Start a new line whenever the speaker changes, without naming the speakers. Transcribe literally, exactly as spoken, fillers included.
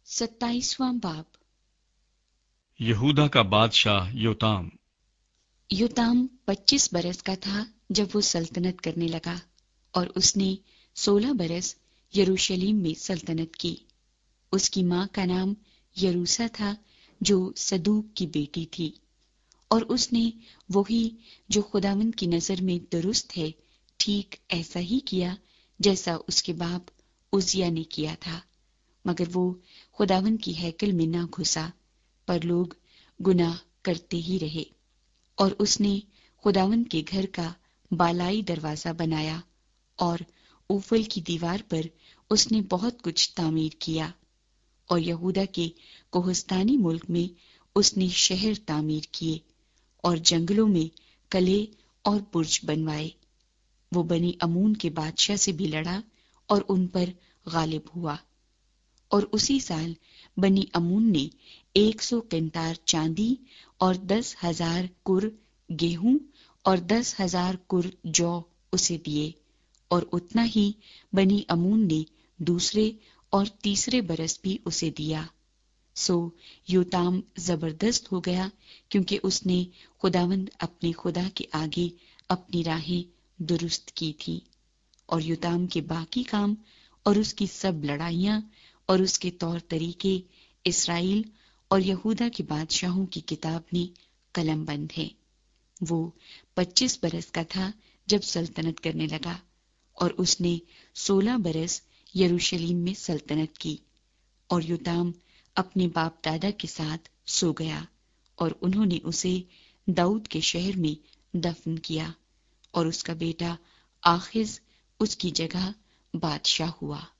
ستائیسواں باب۔
یہودا کا بادشاہ یوتام۔
یوتام پچیس برس کا تھا جب وہ سلطنت کرنے لگا، اور اس نے سولہ برس یروشلیم میں سلطنت کی۔ اس کی ماں کا نام یروسا تھا جو صدوق کی بیٹی تھی، اور اس نے وہی جو خداوند کی نظر میں درست ہے ٹھیک ایسا ہی کیا جیسا اس کے باپ عزیہ نے کیا تھا، مگر وہ خداوند کی ہیکل میں نہ گھسا، پر لوگ گناہ کرتے ہی رہے۔ اور اس نے خداوند کے گھر کا بالائی دروازہ بنایا، اور اوفل کی دیوار پر اس نے بہت کچھ تعمیر کیا، اور یہودا کے کوہستانی ملک میں اس نے شہر تعمیر کیے، اور جنگلوں میں قلعے اور برج بنوائے۔ وہ بنی امون کے بادشاہ سے بھی لڑا اور ان پر غالب ہوا۔ اور اسی سال بنی امون نے ایک سو قنتار چاندی اور دس ہزار کر گیہوں اور دس ہزار کر جو اسے دیے، اور اتنا ہی بنی امون نے دوسرے اور تیسرے برس بھی اسے دیا۔ سو یوتام زبردست ہو گیا، کیونکہ اس نے خداوند اپنے خدا کے آگے اپنی راہیں درست کی تھی۔ اور یوتام کے باقی کام اور اس کی سب لڑائیاں اور اس کے طور طریقے اسرائیل اور یہودا کے بادشاہوں کی کتاب میں قلم بند ہے۔ وہ پچیس برس کا تھا جب سلطنت کرنے لگا، اور اس نے سولہ برس یروشلیم میں سلطنت کی۔ اور یوتام اپنے باپ دادا کے ساتھ سو گیا، اور انہوں نے اسے داؤد کے شہر میں دفن کیا، اور اس کا بیٹا آخز اس کی جگہ بادشاہ ہوا۔